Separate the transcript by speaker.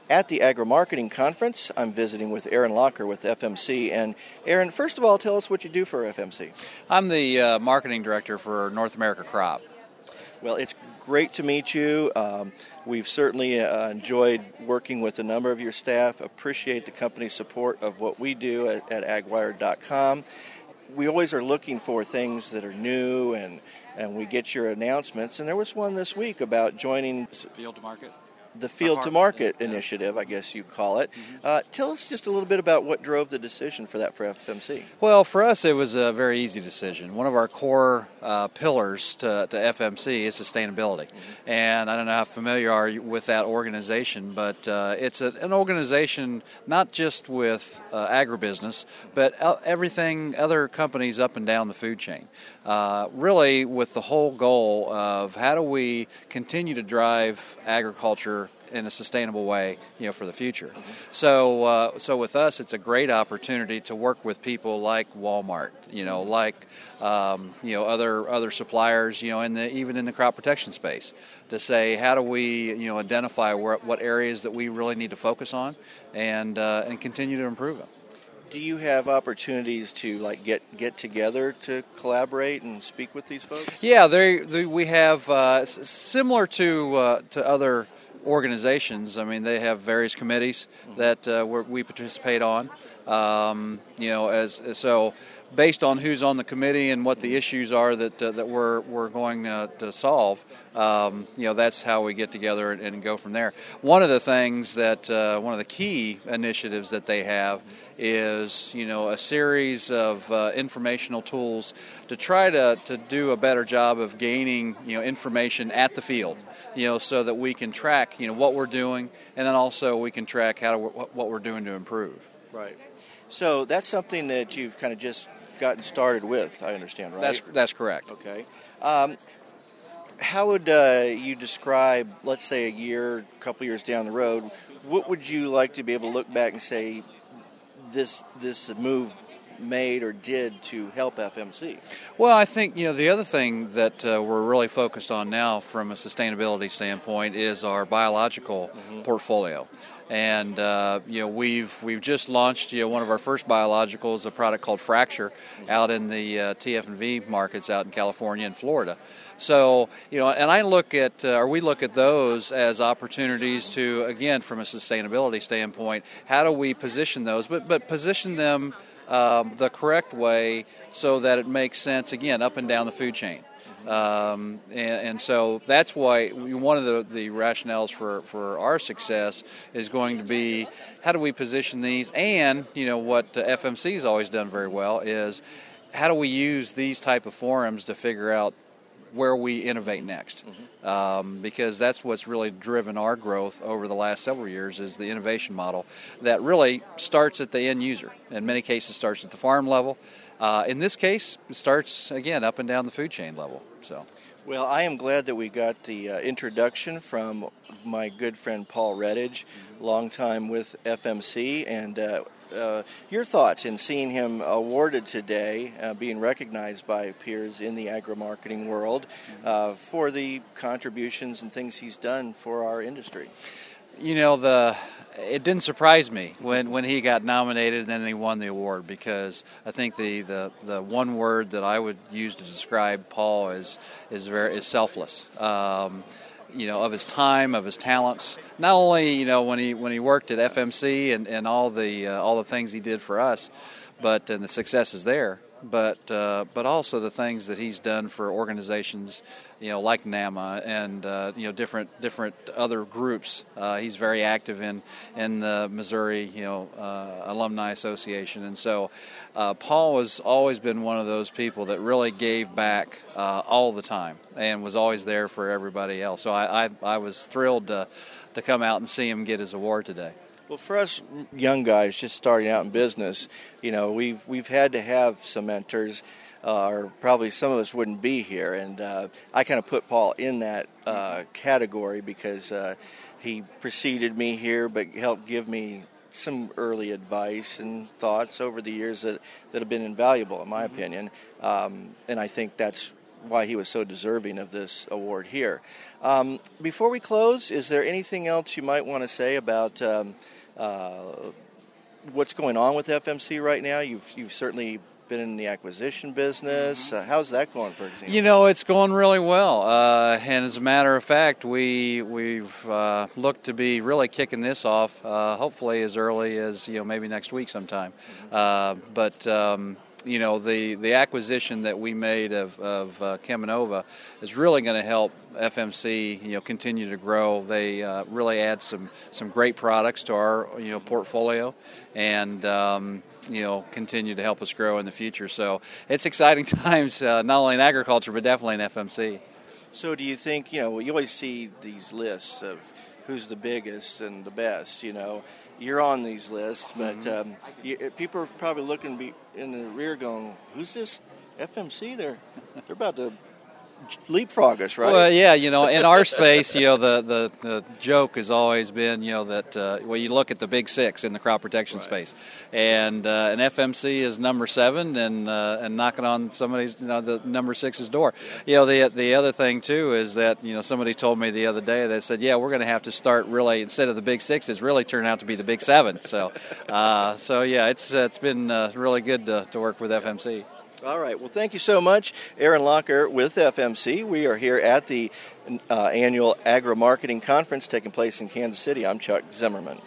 Speaker 1: at the Agri-Marketing Conference. I'm visiting with Aaron Locker with FMC. And Aaron, first of all, tell us what you do for FMC.
Speaker 2: I'm the marketing director for North America Crop.
Speaker 1: Well, it's great to meet you. We've certainly enjoyed working with a number of your staff. Appreciate the company's support of what we do at agwire.com. We always are looking for things that are new, and we get your announcements. And there was one this week about joining
Speaker 2: Field to Market.
Speaker 1: The Field to Market initiative, I guess you call it. Tell us just a little bit about what drove the decision for that for FMC.
Speaker 2: Well, for us, it was a very easy decision. One of our core pillars to FMC is sustainability. And I don't know how familiar you are with that organization, but it's an organization not just with agribusiness, but everything, other companies up and down the food chain. Really with the whole goal of how do we continue to drive agriculture in a sustainable way, for the future. So with us, it's a great opportunity to work with people like Walmart, like other suppliers, even in the crop protection space, to say how do we, identify what areas that we really need to focus on, and continue to improve them.
Speaker 1: Do you have opportunities to get together to collaborate and speak with these folks? Yeah,
Speaker 2: we have similar to other organizations. I mean, they have various committees that we participate on. So based on who's on the committee and what the issues are that we're going to solve, that's how we get together and go from there. One of the things that one of the key initiatives that they have is a series of informational tools to try to do a better job of gaining information at the field, so that we can track what we're doing, and then also we can track what we're doing to improve.
Speaker 1: Right. So that's something that you've kind of just gotten started with, I understand, right?
Speaker 2: That's correct.
Speaker 1: Okay. How would you describe, let's say, a couple years down the road, what would you like to be able to look back and say this move made or did to help FMC?
Speaker 2: Well, I think the other thing that we're really focused on now from a sustainability standpoint is our biological portfolio. And we've just launched one of our first biologicals, a product called Fracture, out in the TF&V markets out in California and Florida. So and we look at those as opportunities to, again, from a sustainability standpoint, how do we position those, but position them the correct way so that it makes sense, again, up and down the food chain. And so that's why one of the rationales for our success is going to be how do we position these, and what FMC has always done very well is how do we use these type of forums to figure out where we innovate next, because that's what's really driven our growth over the last several years is the innovation model that really starts at the end user. In many cases starts at the farm level. In this case, it starts, again, up and down the food chain level. So,
Speaker 1: well, I am glad that we got the introduction from my good friend Paul Redditch, long time with FMC, and your thoughts in seeing him awarded today, being recognized by peers in the agri-marketing world for the contributions and things he's done for our industry.
Speaker 2: It didn't surprise me when he got nominated and then he won the award, because I think the one word that I would use to describe Paul is selfless. Of his time, of his talents. Not only when he worked at FMC and all the things he did for us, and the successes there, but also the things that he's done for organizations, like NAMA and different other groups. He's very active in the Missouri Alumni Association, and so Paul has always been one of those people that really gave back all the time and was always there for everybody else. So I was thrilled to come out and see him get his award today.
Speaker 1: Well, for us young guys just starting out in business, we've had to have some mentors, or probably some of us wouldn't be here. And I kind of put Paul in that category because he preceded me here, but helped give me some early advice and thoughts over the years that have been invaluable, in my opinion. And I think that's why he was so deserving of this award here. Before we close, is there anything else you might want to say about what's going on with FMC right now? You've certainly been in the acquisition business. How's that going, for example?
Speaker 2: You know, it's going really well. And as a matter of fact, we've looked to be really kicking this off, hopefully as early as maybe next week sometime. The acquisition that we made of Cheminova is really going to help FMC continue to grow. They really add some great products to our portfolio, and continue to help us grow in the future. So it's exciting times, not only in agriculture but definitely in FMC.
Speaker 1: So do you think, you always see these lists of who's the biggest and the best, You're on these lists, but people are probably looking in the rear going, who's this FMC? They're about to leapfrog us, right?
Speaker 2: Well, yeah, in our space, the joke has always been, that you look at the big six in the crop protection space, and FMC is number 7, and knocking on somebody's, the number 6's door. The other thing too is that somebody told me the other day, they said, yeah, we're going to have to start really, instead of the big 6's, really turn out to be the big 7. So yeah, it's been really good to work with FMC.
Speaker 1: All right. Well, thank you so much, Aaron Locker with FMC. We are here at the annual Agri-Marketing Conference taking place in Kansas City. I'm Chuck Zimmerman.